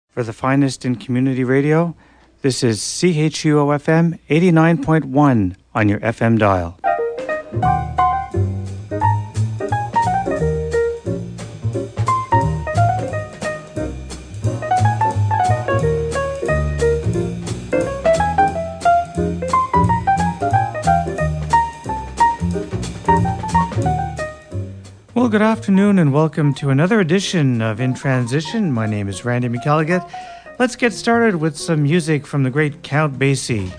For the finest in community radio, this is CHUO-FM 89.1 on your FM dial. Well, good afternoon and welcome to another edition of In Transition. My name is Randy McElligott. Let's get started with some music from the great Count Basie.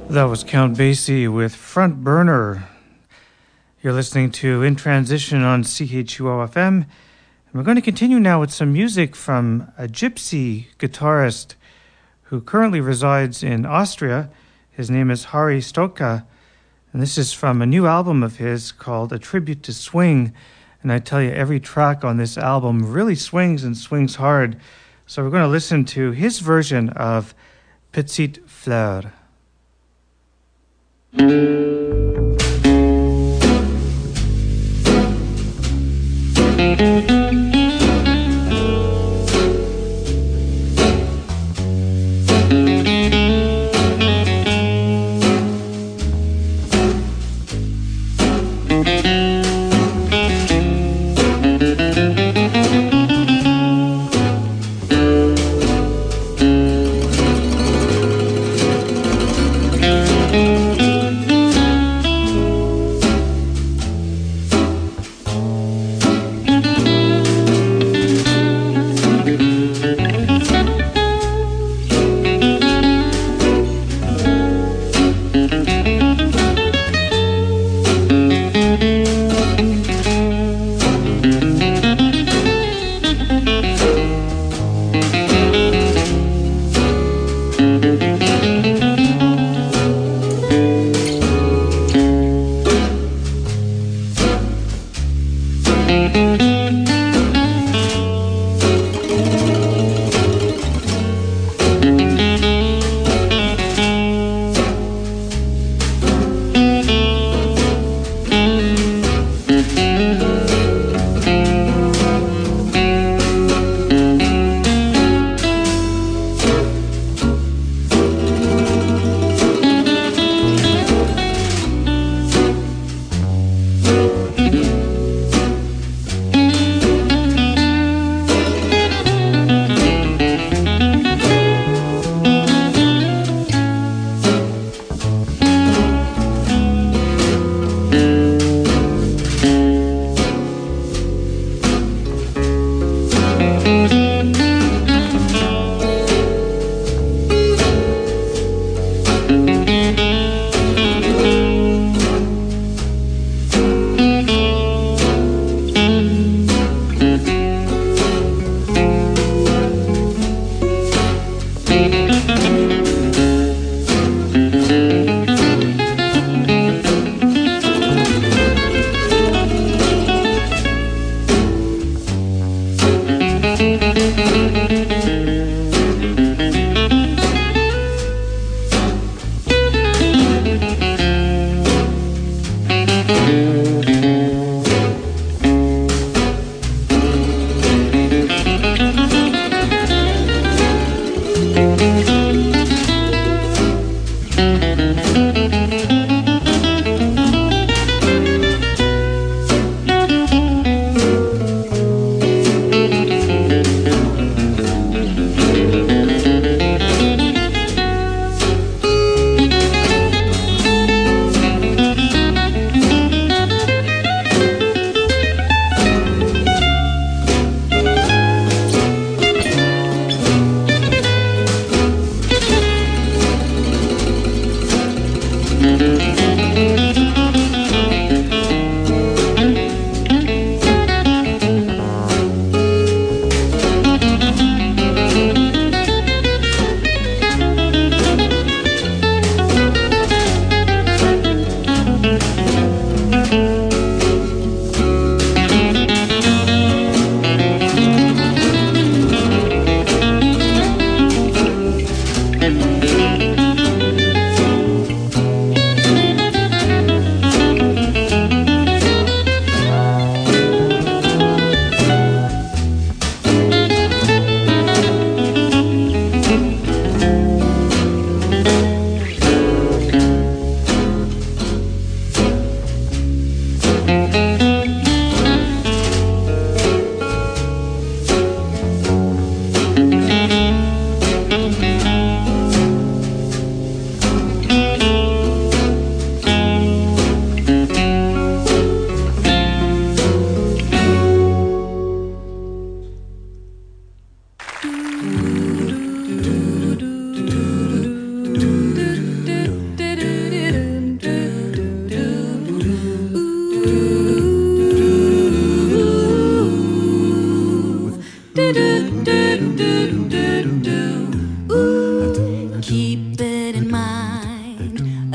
That was Count Basie with Front Burner. You're listening to In Transition on CHUO FM. And we're going to continue now with some music from a gypsy guitarist who currently resides in Austria. His name is Harri Stokka. And this is from a new album of his called A Tribute to Swing. And I tell you, every track on this album really swings and swings hard. So we're going to listen to his version of Petite Fleur.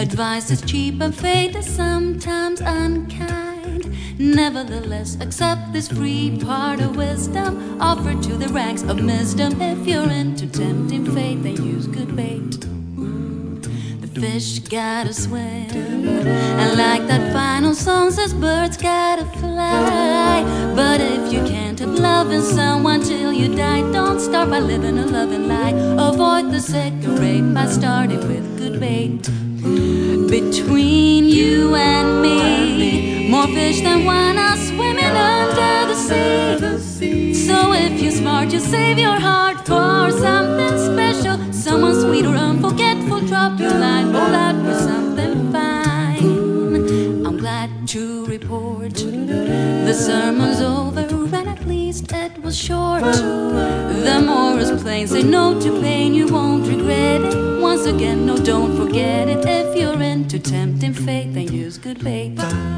Advice is cheap and fate is sometimes unkind. Nevertheless, accept this free part of wisdom offered to the ranks of misdom. If you're into tempting fate, then use good bait. The fish gotta swim, and like that final song says, birds gotta fly. But if you can't have loving someone till you die, don't start by living a loving lie. Avoid the second rate by starting with good bait. Between you and me, more fish than one are swimming under the sea. So if you're smart, you save your heart for something special. Someone sweet or unforgettable, drop your line, hold out for something fine. I'm glad to report the sermon's over, and at least it was short. The moral's plain, say no to pain, you won't regret it. Once again, no, don't forget it. If you're into tempting fate, then use good bait.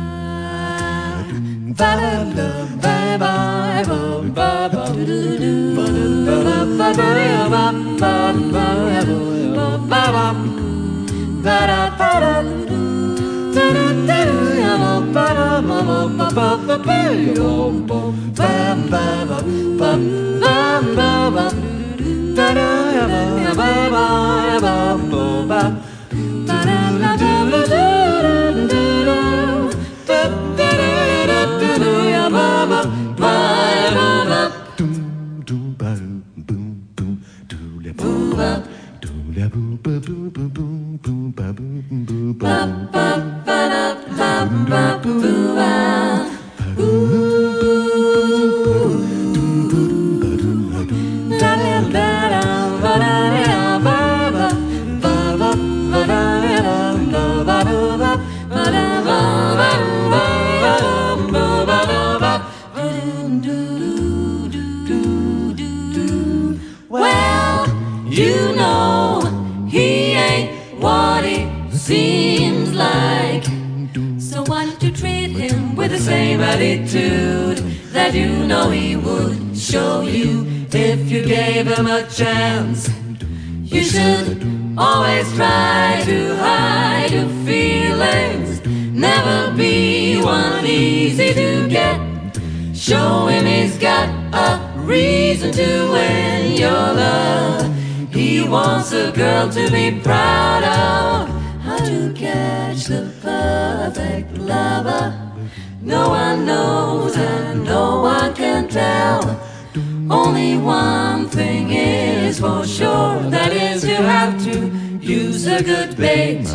Well, you know he ain't what he seems like. So why don't you treat him with the same attitude that you know he would show you if you gave him a chance? You should always try to hide your feelings, never be one easy to get. Show him he's got a reason to win your love. He wants a girl to be proud of. How to catch the perfect lover, no one knows and no one can tell. Only one thing is for sure, that is you have to use a good bait.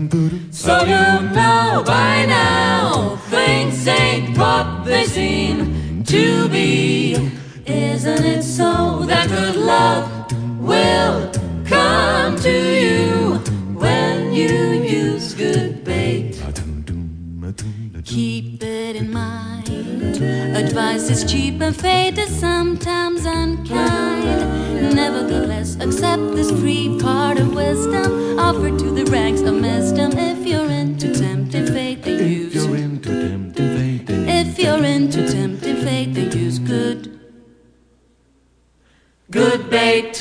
So you know by now things ain't what they seem to be. Isn't it so that good love will come to you when you use good bait? Keep it in mind, advice is cheap and fate is sometimes unkind. Nevertheless, accept this free part of wisdom offered to the ranks of misdom. If you're into tempting fate, then use. If you're into tempting fate, then use good bait.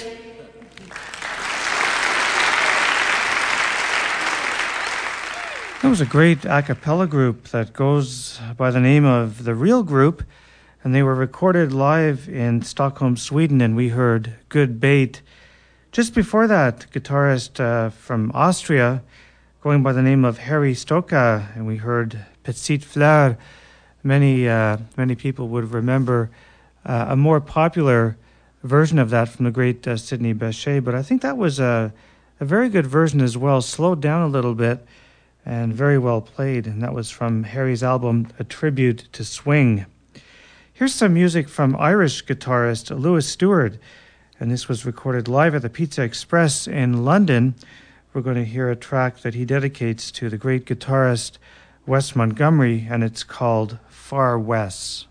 That was a great a cappella group that goes by the name of The Real Group, and they were recorded live in Stockholm, Sweden, and we heard Good Bait. Just before that, guitarist from Austria, going by the name of Harry Stoka, and we heard Petite Fleur. Many people would remember a more popular version of that from the great Sidney Bechet, but I think that was a very good version as well, slowed down a little bit, and very well played, and that was from Harry's album, A Tribute to Swing. Here's some music from Irish guitarist Lewis Stewart, and this was recorded live at the Pizza Express in London. We're going to hear a track that he dedicates to the great guitarist Wes Montgomery, and it's called Far West.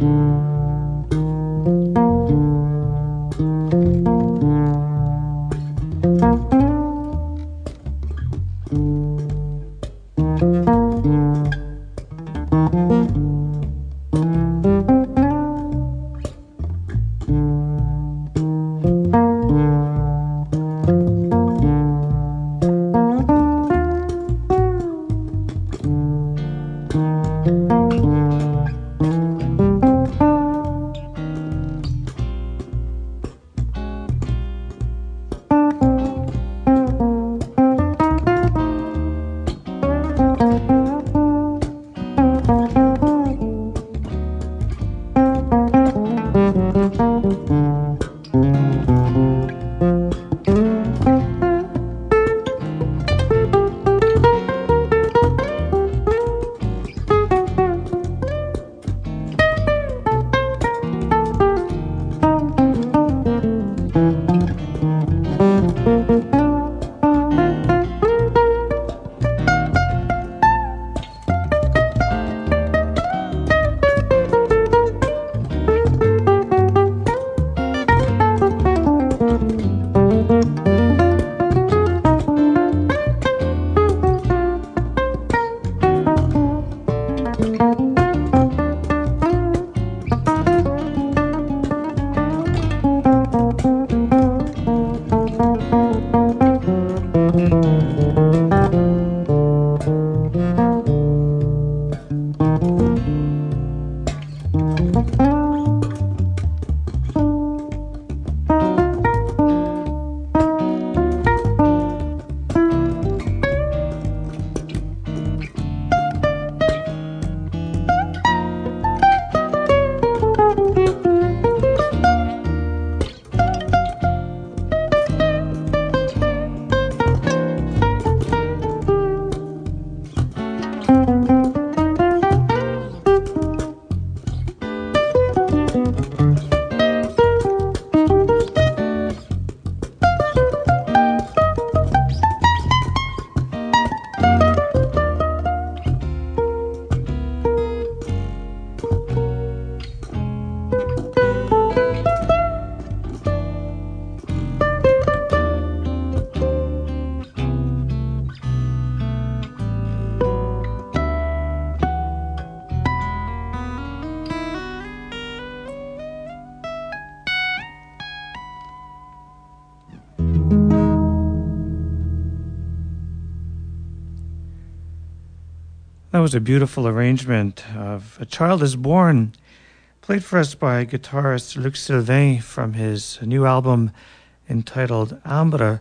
That was a beautiful arrangement of A Child is Born, played for us by guitarist Luc Sylvain from his new album entitled Ambre.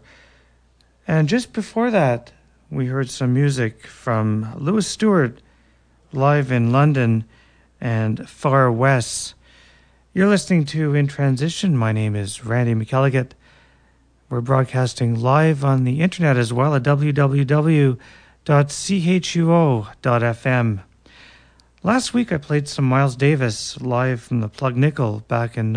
And just before that, we heard some music from Louis Stewart live in London and Far West. You're listening to In Transition. My name is Randy McElligott. We're broadcasting live on the internet as well at www.chuo.fm. Last week I played some Miles Davis live from the Plug Nickel back in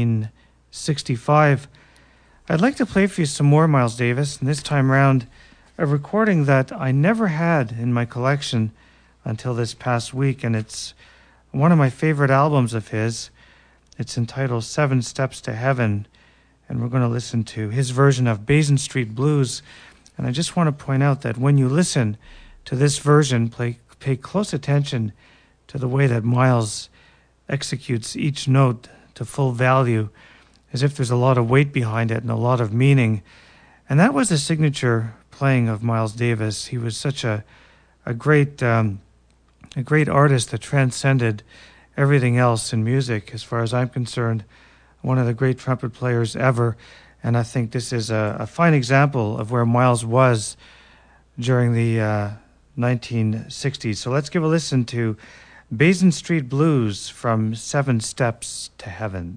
1965. I'd like to play for you some more Miles Davis, and this time round a recording that I never had in my collection until this past week, and it's one of my favorite albums of his. It's entitled 7 Steps to Heaven, and we're going to listen to his version of Basin Street Blues. And I just want to point out that when you listen to this version, pay close attention to the way that Miles executes each note to full value, as if there's a lot of weight behind it and a lot of meaning. And that was the signature playing of Miles Davis. He was such a great artist that transcended everything else in music, as far as I'm concerned. One of the great trumpet players ever. And I think this is a fine example of where Miles was during the 1960s. So let's give a listen to Basin Street Blues from 7 Steps to Heaven.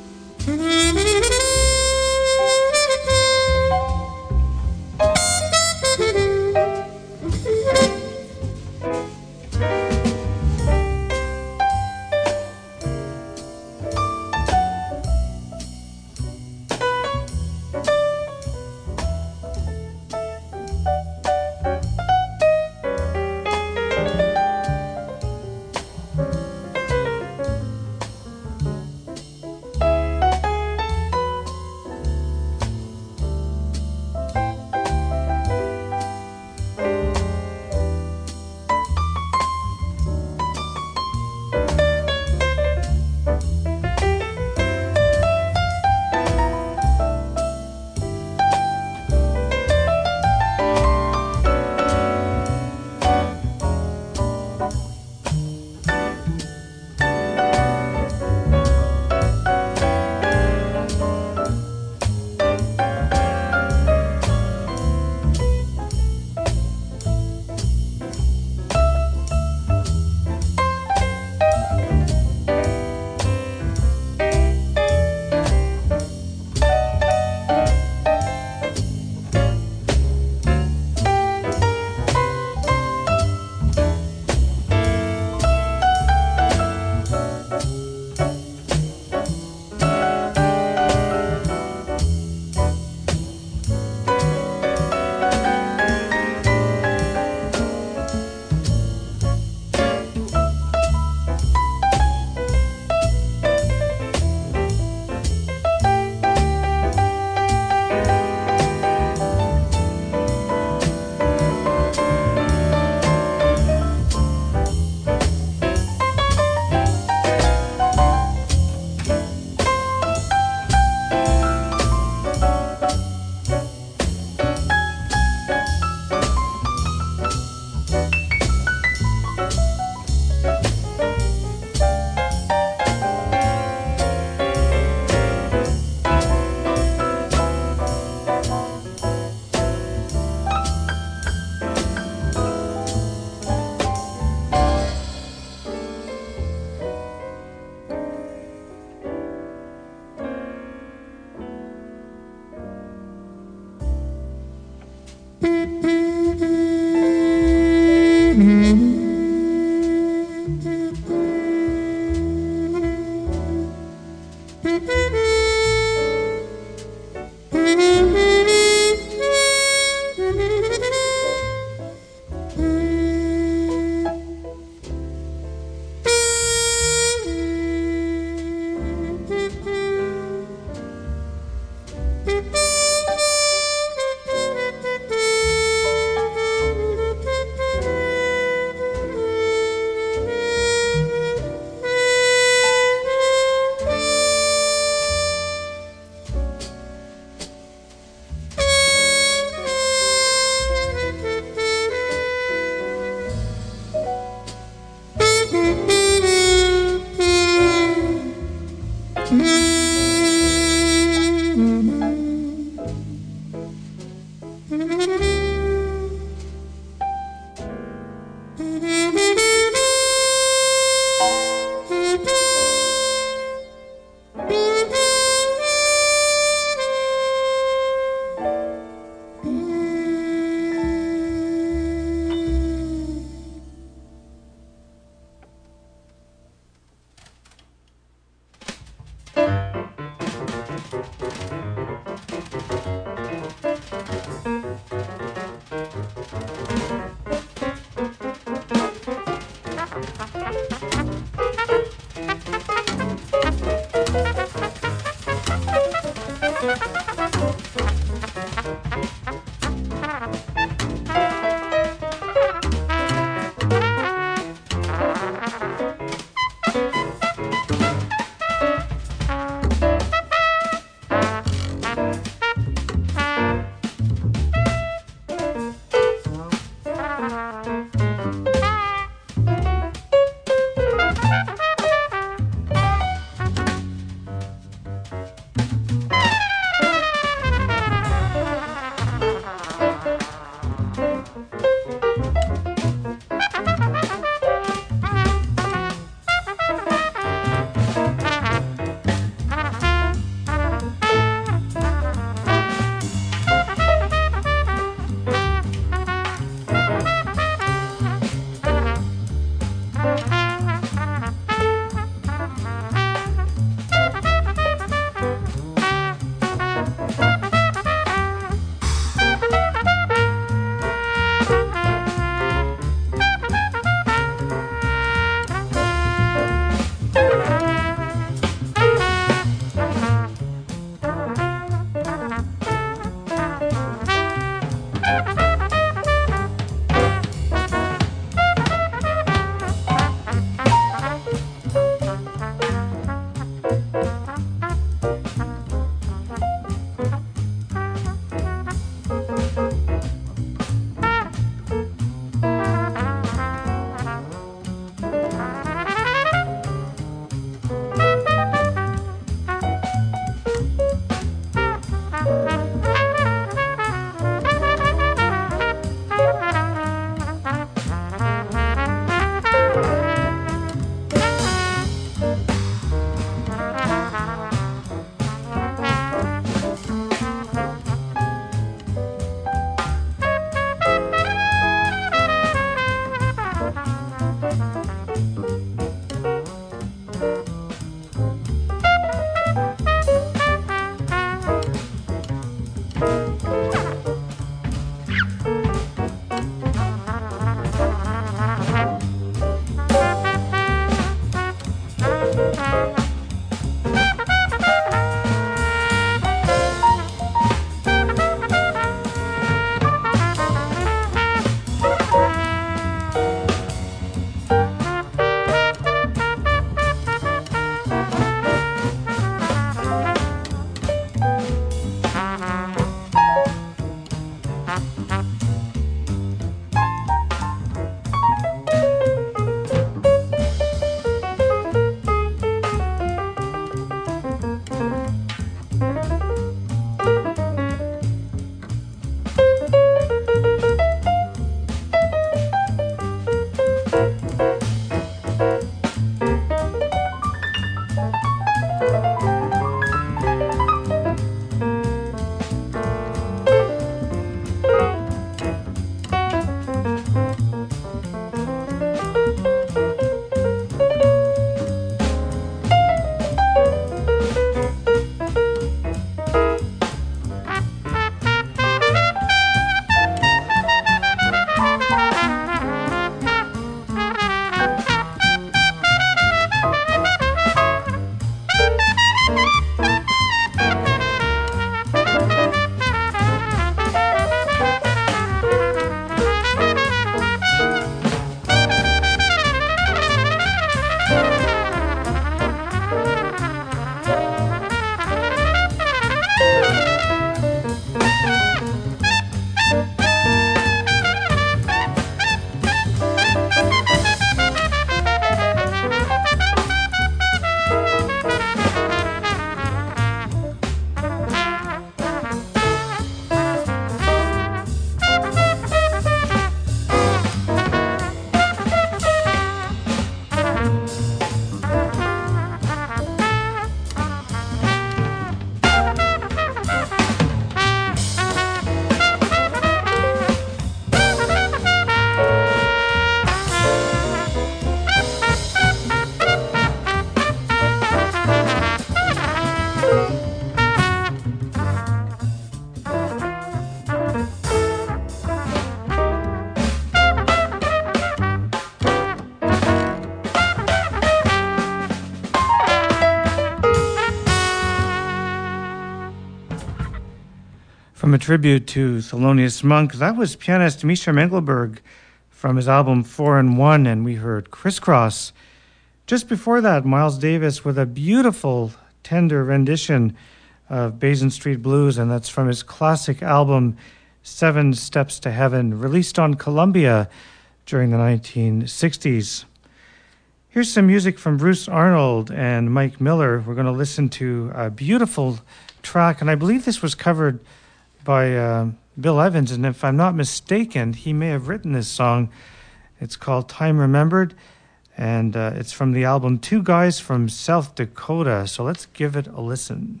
From a tribute to Thelonious Monk, that was pianist Misha Mengelberg from his album 4 in 1, and we heard Crisscross. Just before that, Miles Davis with a beautiful, tender rendition of Basin Street Blues, and that's from his classic album 7 Steps to Heaven, released on Columbia during the 1960s. Here's some music from Bruce Arnold and Mike Miller. We're going to listen to a beautiful track, and I believe this was covered by Bill Evans, and if I'm not mistaken, he may have written this song. It's called Time Remembered, and it's from the album Two Guys from South Dakota, so let's give it a listen.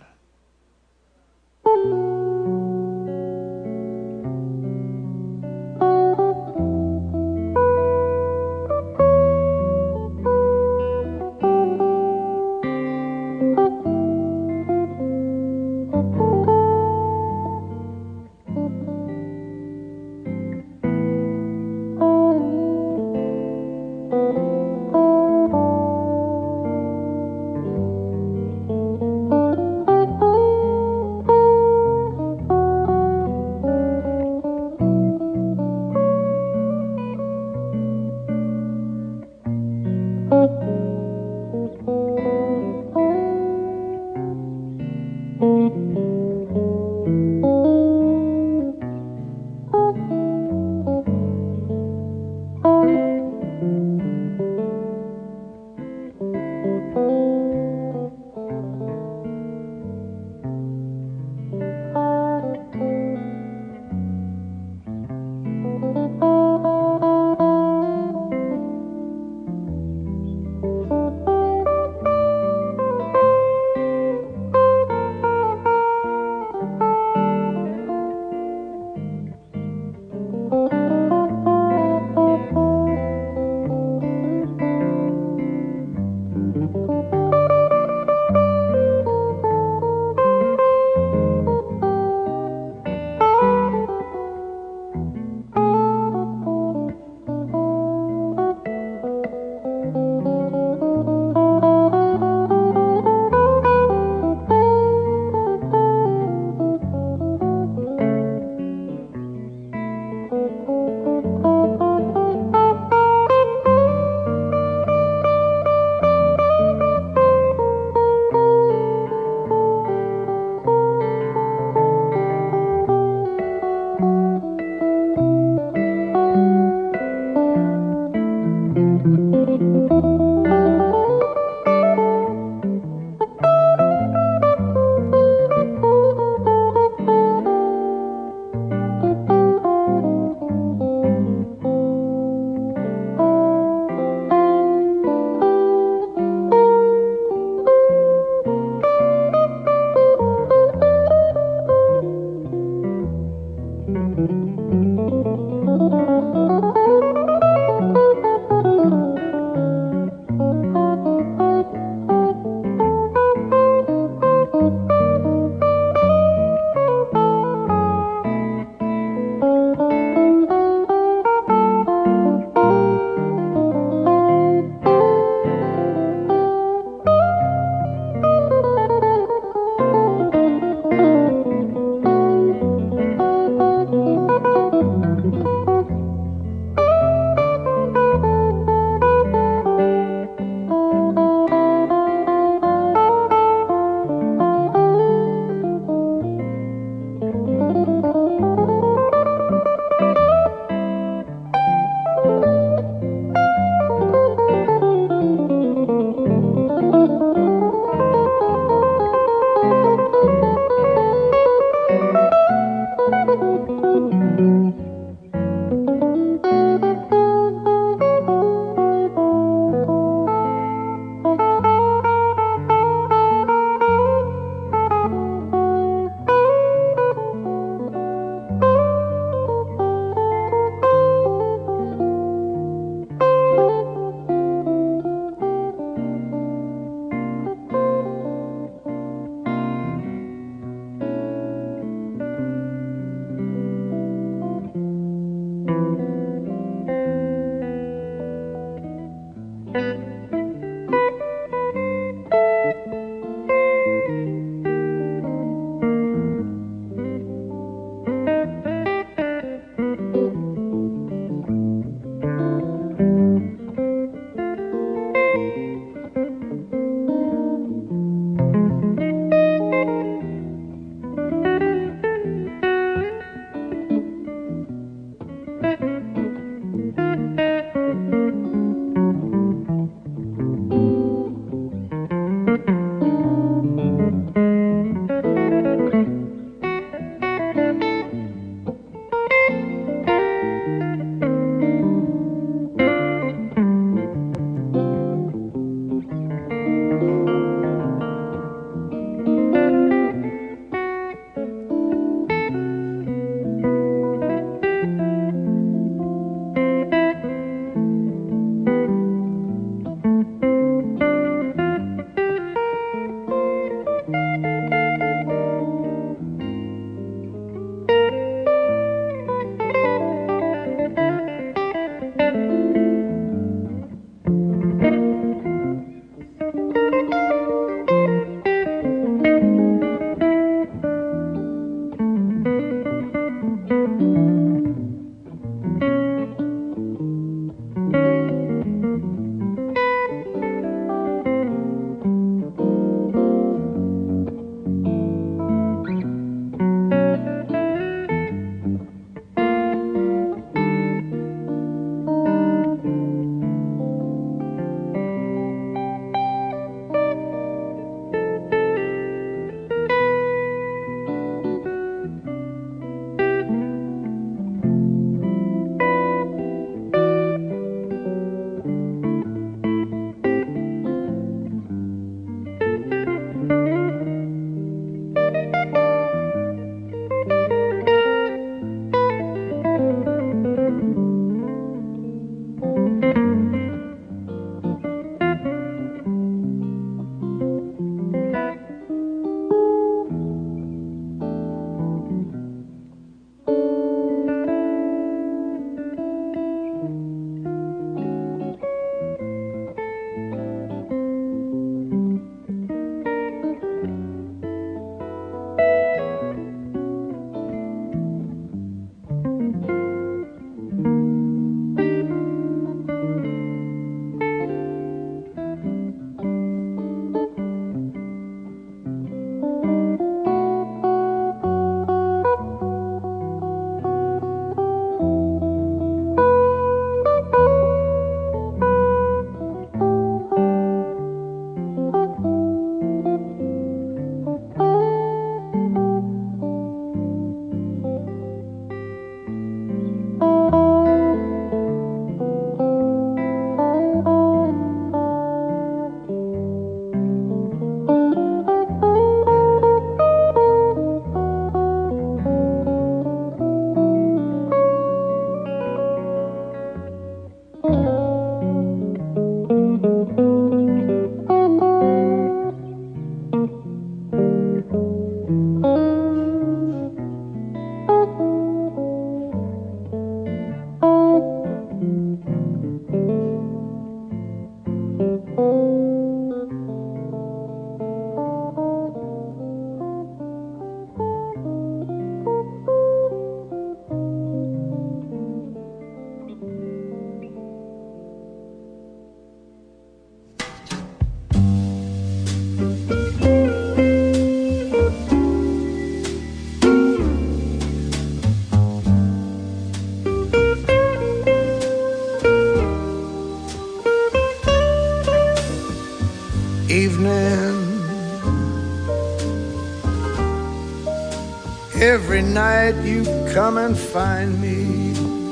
Every night you come and find me.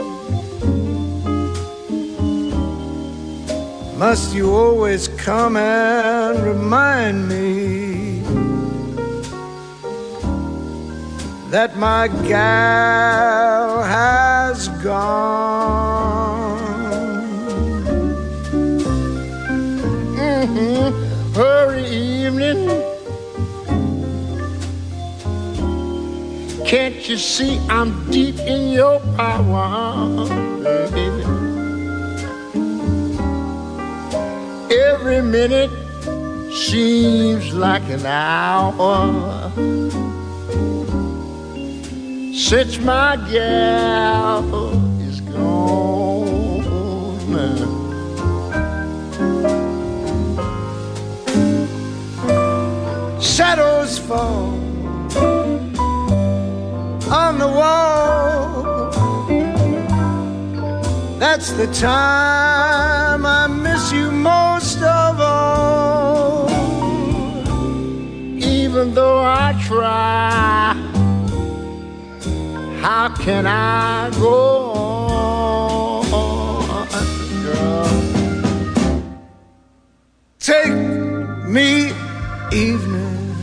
Must you always come and remind me that my gal has gone? Hurry, evening. Can't you see I'm deep in your power, baby? Every minute seems like an hour since my gal is gone. Shadows fall on the wall. That's the time I miss you most of all. Even though I try, how can I go on, girl? Take me, evening.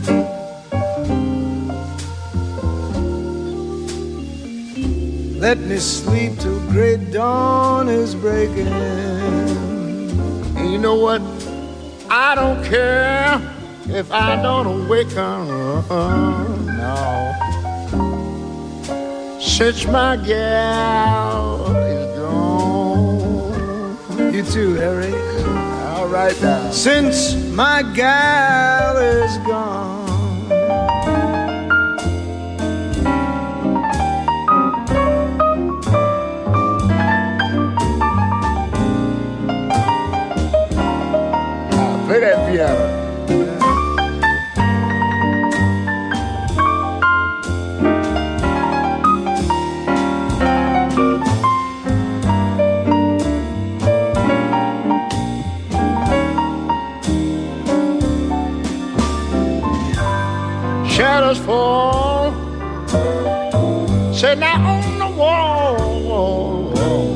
Let me sleep till great dawn is breaking. And you know what? I don't care if I don't awaken. No. Since my gal is gone. You too, Harry. All right now. Since my gal is gone. Play that piano. Shadows fall, say now on the wall.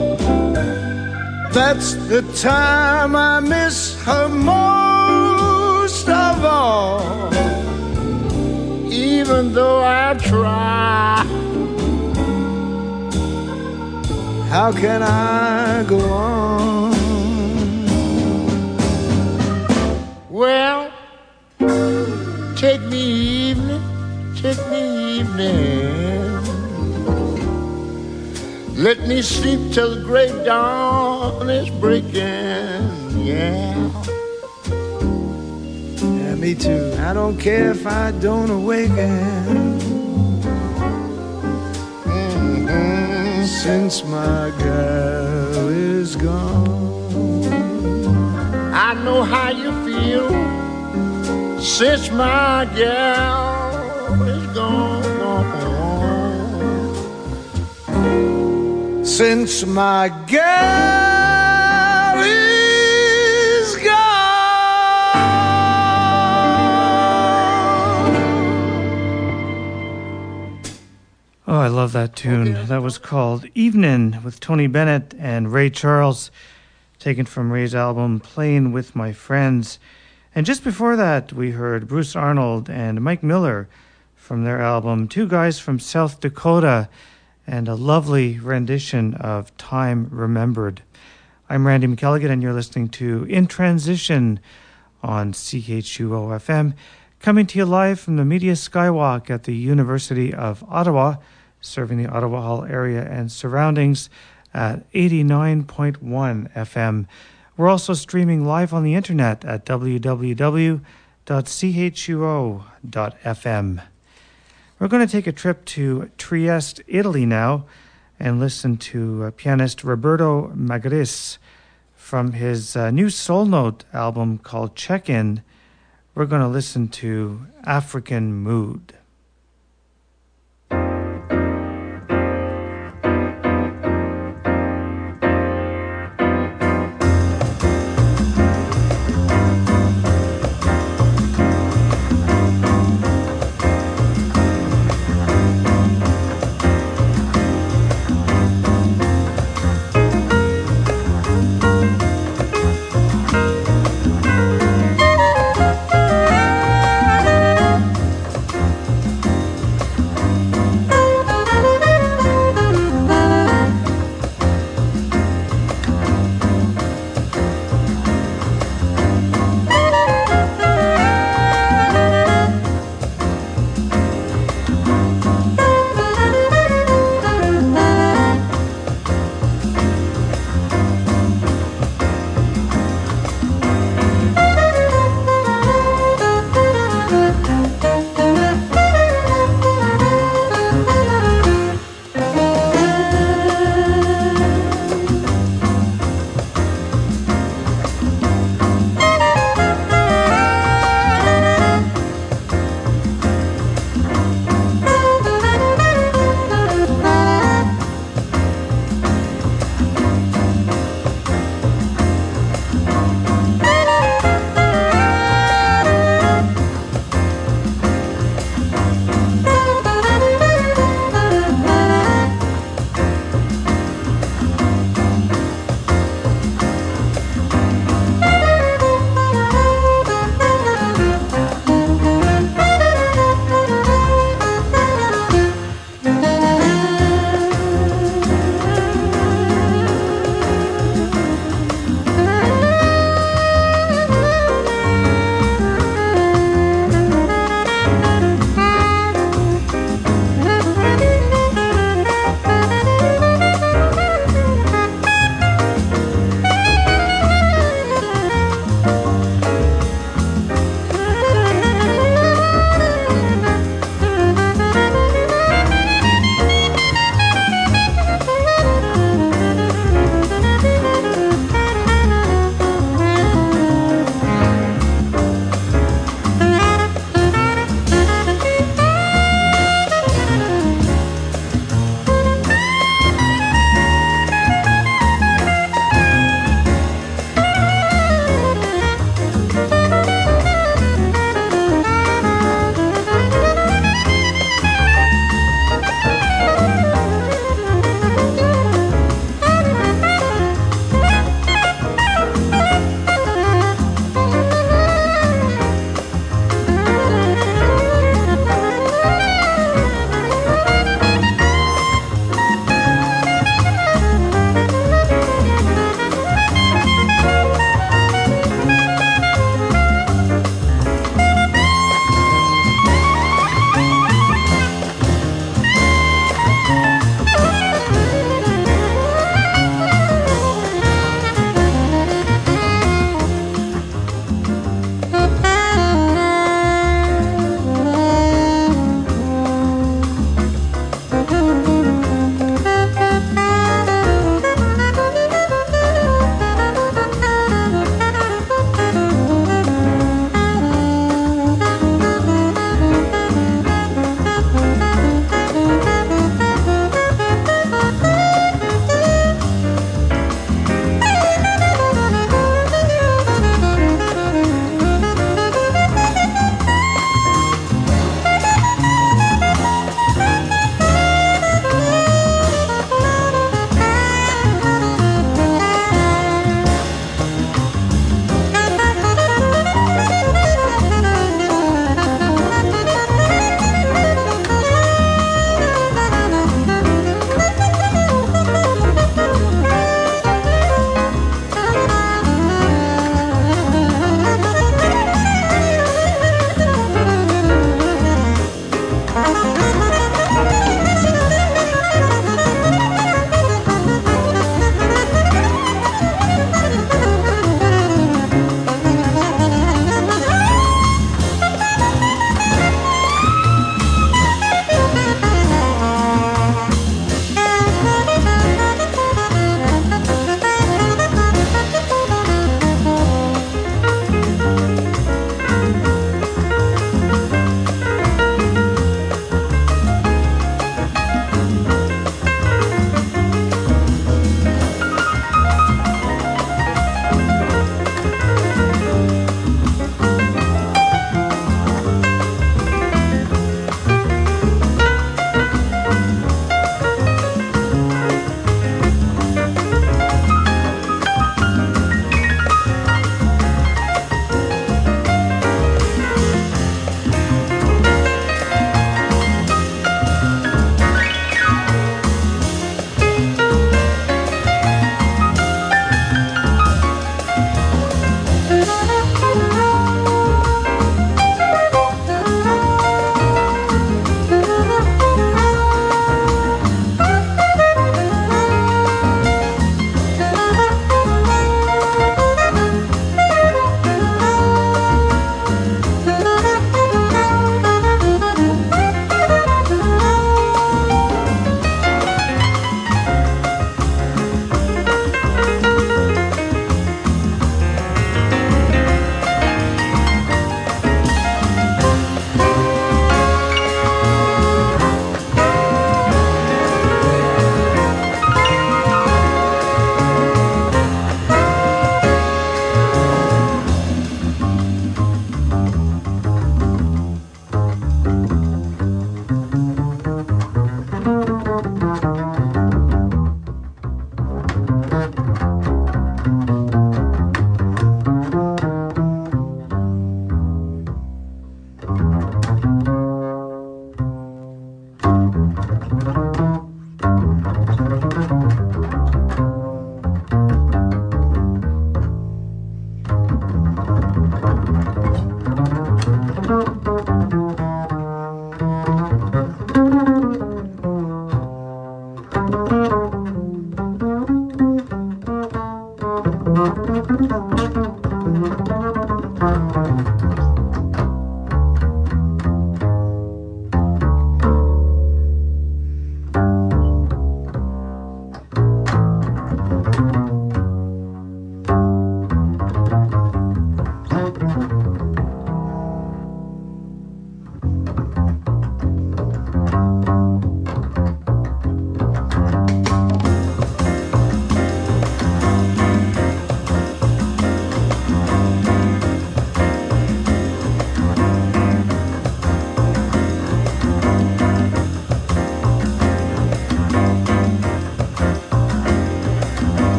That's the time I miss her most of all. Even though I try, how can I go on? Well, take me evening, take me evening. Let me sleep till the great dawn is breaking, yeah. Yeah, me too. I don't care if I don't awaken. Since my girl is gone. I know how you feel. Since my gal is gone. Since my gal is gone. Oh, I love that tune. Okay. That was called Evening with Tony Bennett and Ray Charles, taken from Ray's album Playing With My Friends. And just before that, we heard Bruce Arnold and Mike Miller from their album Two Guys from South Dakota, and a lovely rendition of Time Remembered. I'm Randy McElligott, and you're listening to In Transition on CHUO-FM, coming to you live from the Media Skywalk at the University of Ottawa, serving the Ottawa Hall area and surroundings at 89.1 FM. We're also streaming live on the internet at www.chuo.fm. We're going to take a trip to Trieste, Italy now, and listen to pianist Roberto Magris from his new Soul Note album called Check-In. We're going to listen to African Mood.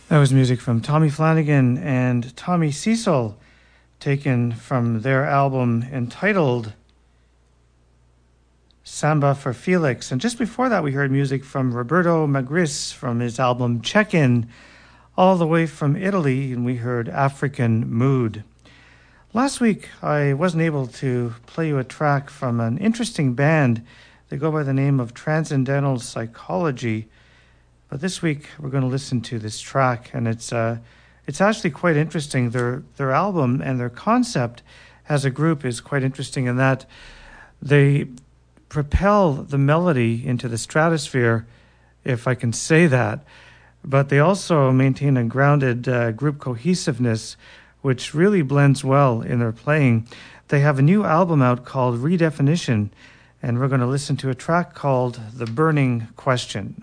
That was music from Tommy Flanagan and Tommy Cecil, taken from their album entitled Samba for Felix. And just before that, we heard music from Roberto Magris from his album Check-In, all the way from Italy, and we heard African Mood. Last week, I wasn't able to play you a track from an interesting band. They go by the name of Transcendental Psychology. But this week, we're going to listen to this track, and it's actually quite interesting. Their album and their concept as a group is quite interesting in that they propel the melody into the stratosphere, if I can say that, but they also maintain a grounded group cohesiveness, which really blends well in their playing. They have a new album out called Redefinition, and we're going to listen to a track called The Burning Question.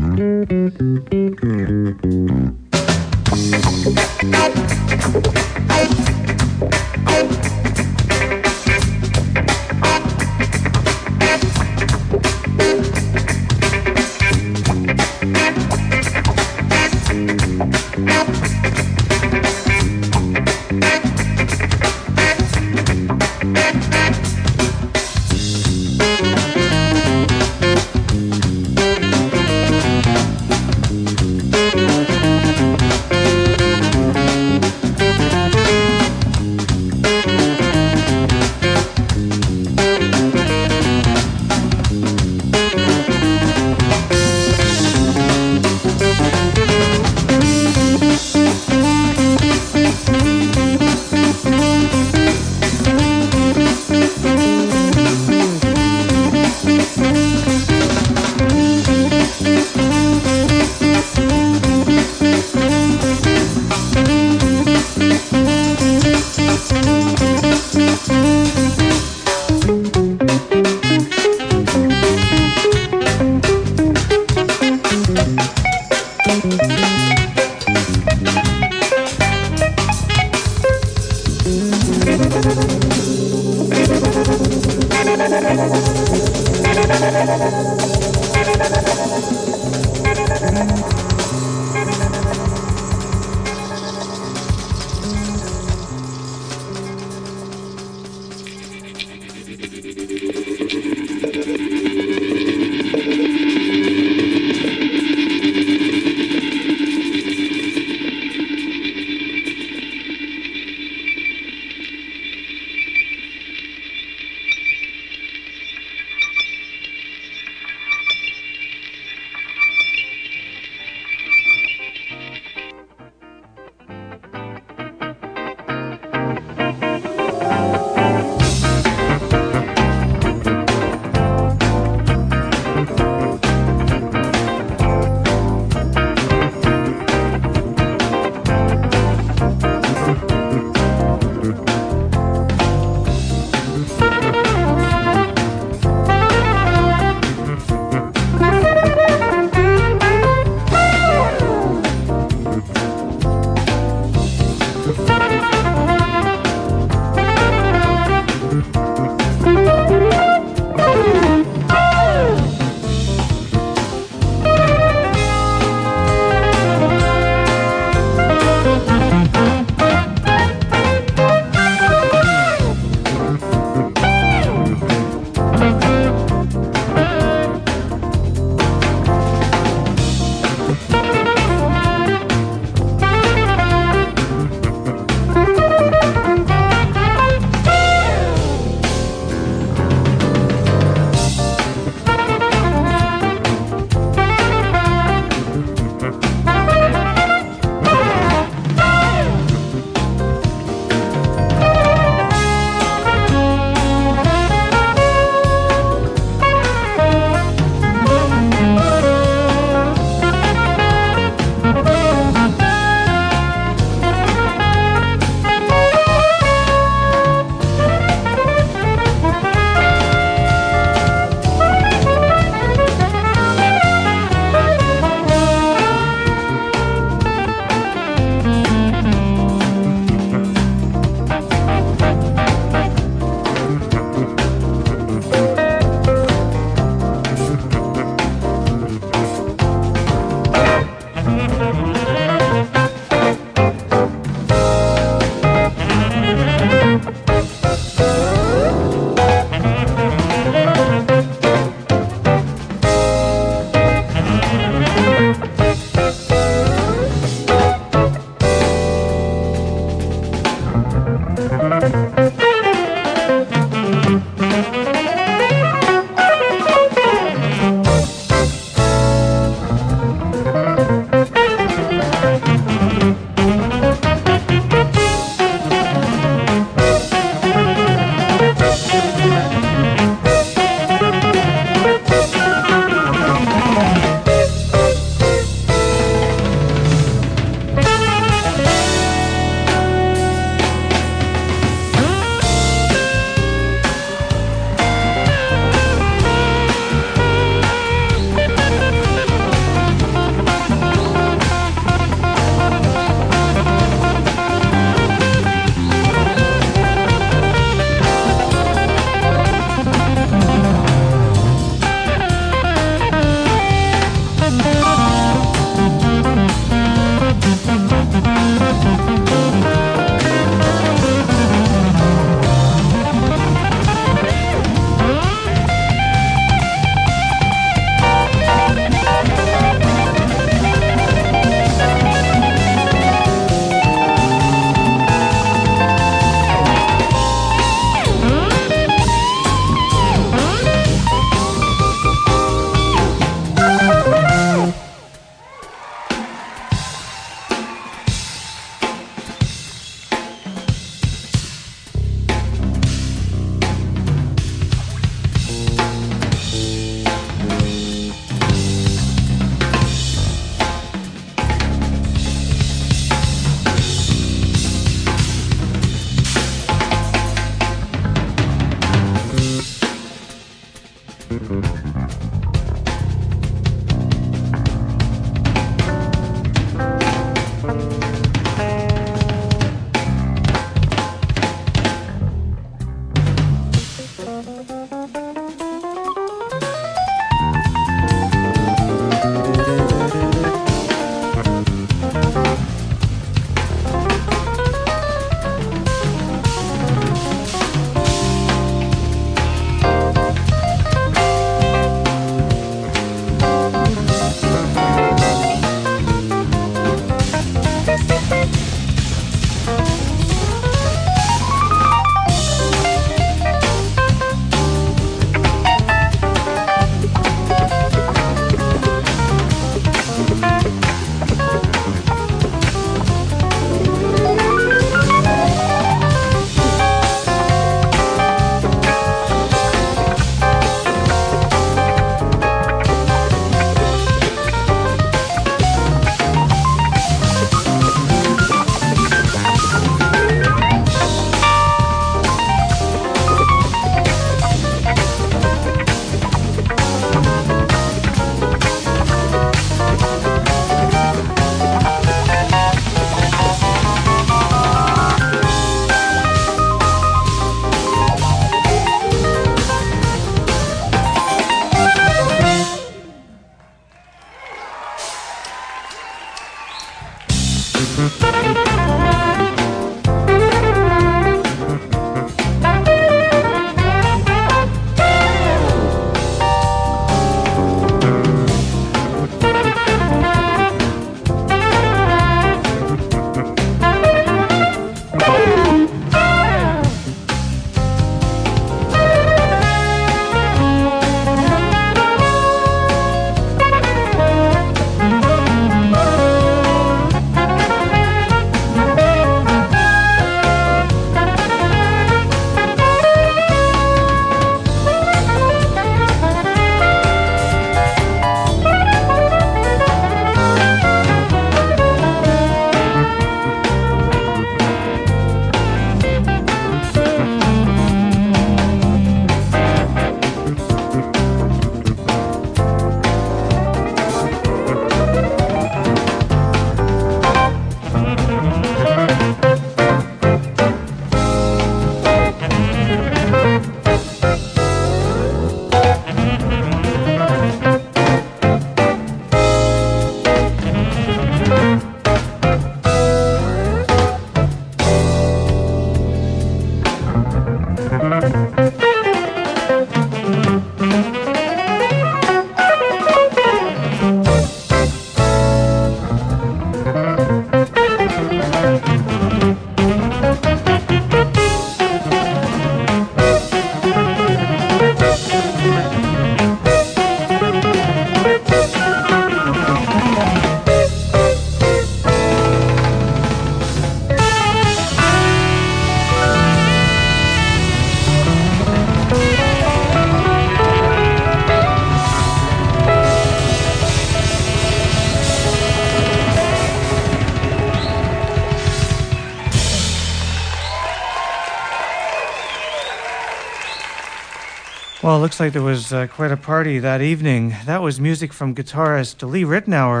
Well, it looks like there was quite a party that evening. That was music from guitarist Lee Ritenour,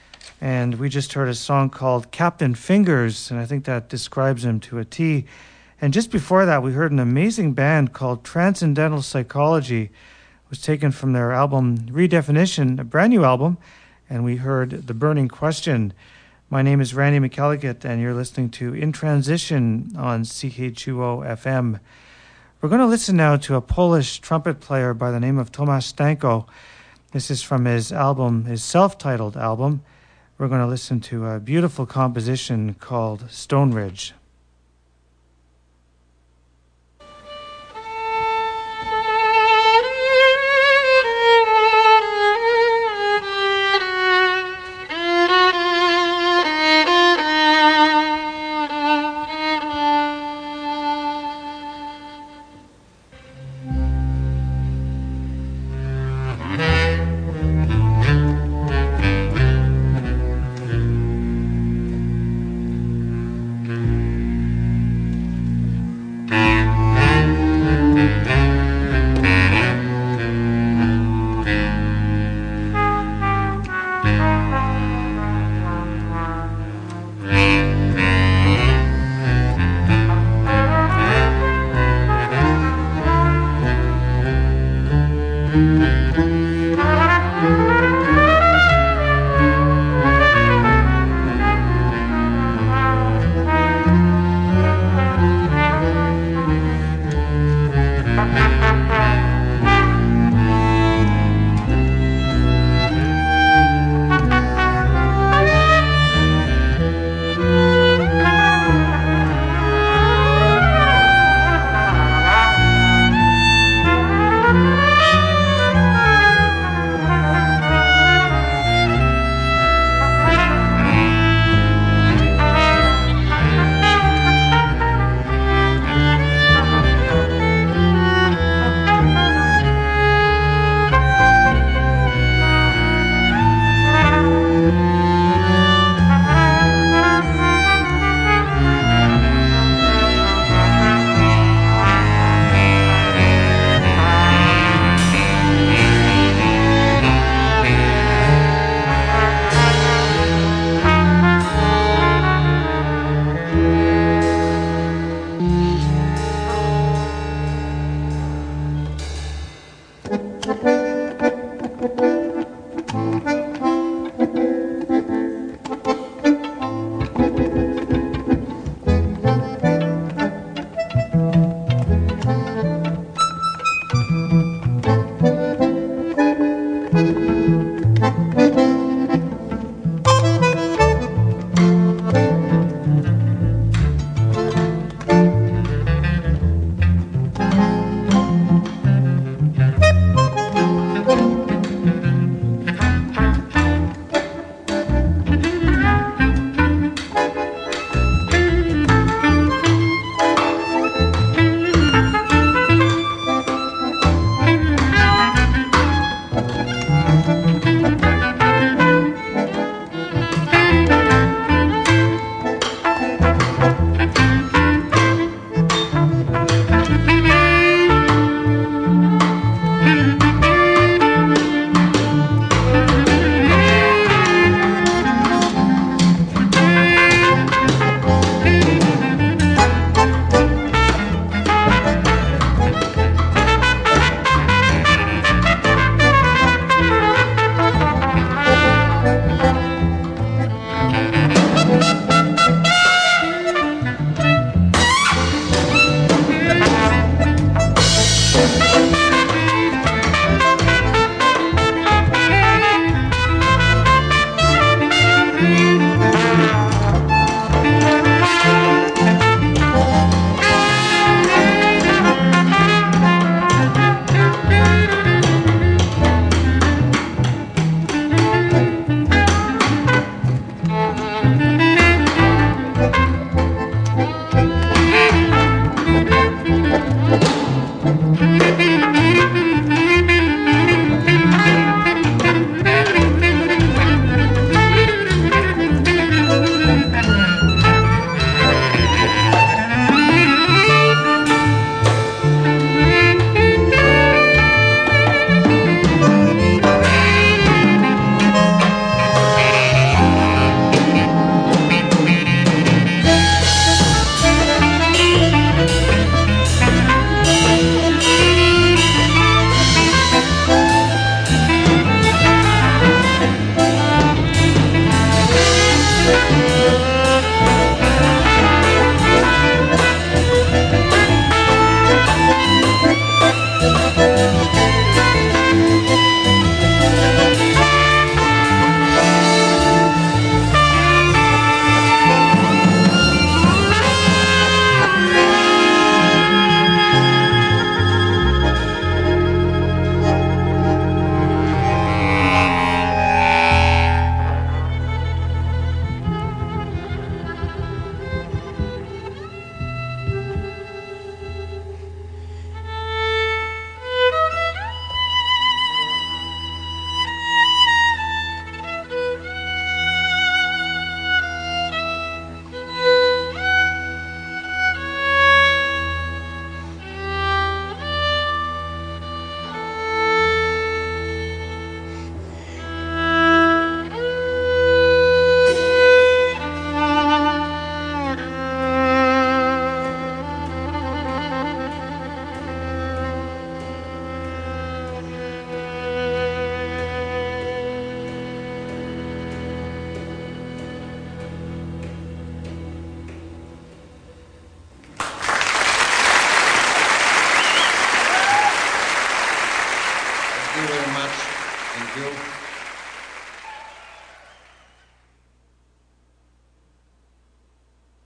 and we just heard a song called Captain Fingers, and I think that describes him to a T. And just before that, we heard an amazing band called Transcendental Psychology. It was taken from their album Redefinition, a brand new album, and we heard The Burning Question. My name is Randy McElligott, and you're listening to In Transition on CHUO FM. We're going to listen now to a Polish trumpet player by the name of Tomasz Stanko. This is from his album, his self-titled album. We're going to listen to a beautiful composition called Stone Ridge.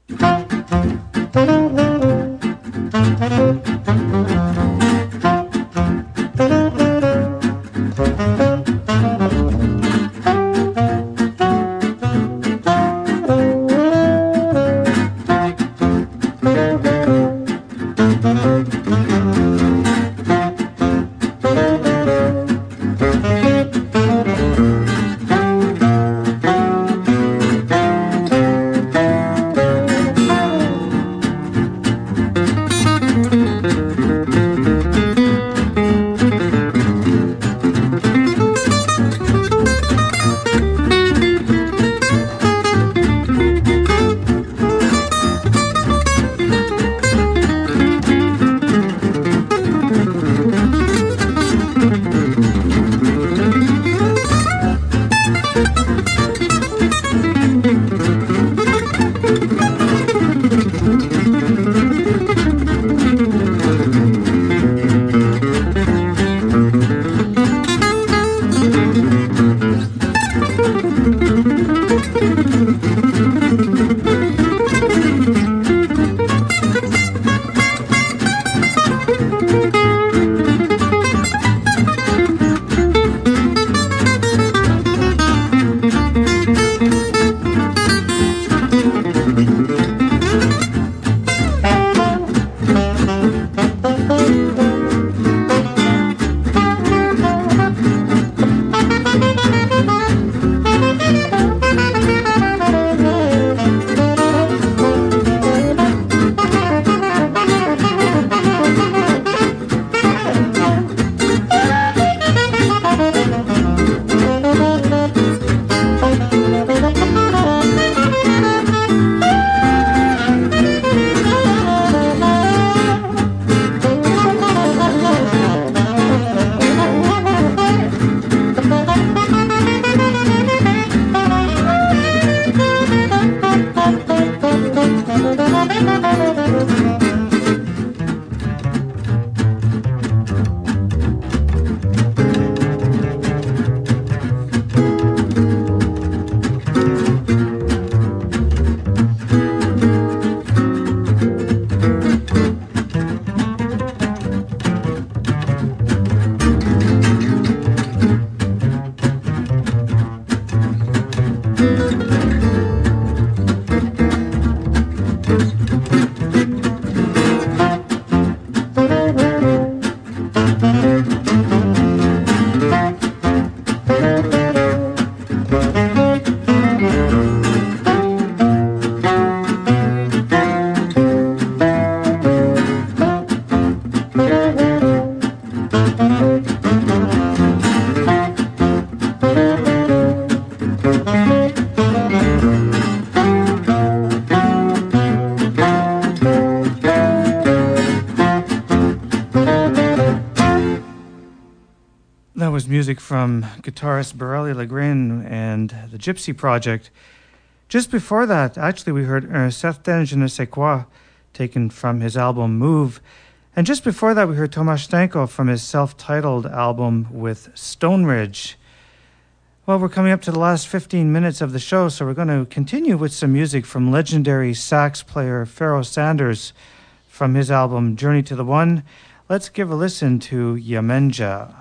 That was music from guitarist Borelli Legrin and the Gypsy Project. Just before that, actually, we heard Un certain je ne sais quoi, taken from his album Move. And just before that, we heard Tomasz Stanko from his self-titled album with Stone Ridge. Well, we're coming up to the last 15 minutes of the show, so we're going to continue with some music from legendary sax player Pharoah Sanders from his album Journey to the One. Let's give a listen to Yamenja.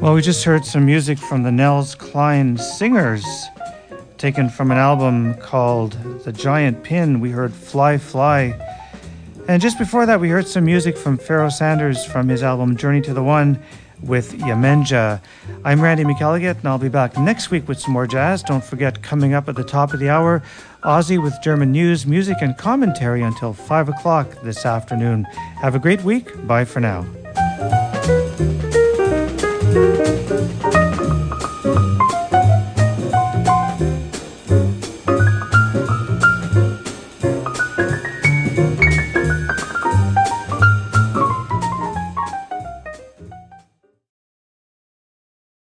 Well, we just heard some music from the Nels Cline Singers, taken from an album called The Giant Pin. We heard Fly Fly. And just before that, we heard some music from Pharoah Sanders from his album Journey to the One with Yamenja. I'm Randy McElligott, and I'll be back next week with some more jazz. Don't forget, coming up at the top of the hour, Ozzy with German news, music, and commentary until 5 o'clock this afternoon. Have a great week. Bye for now.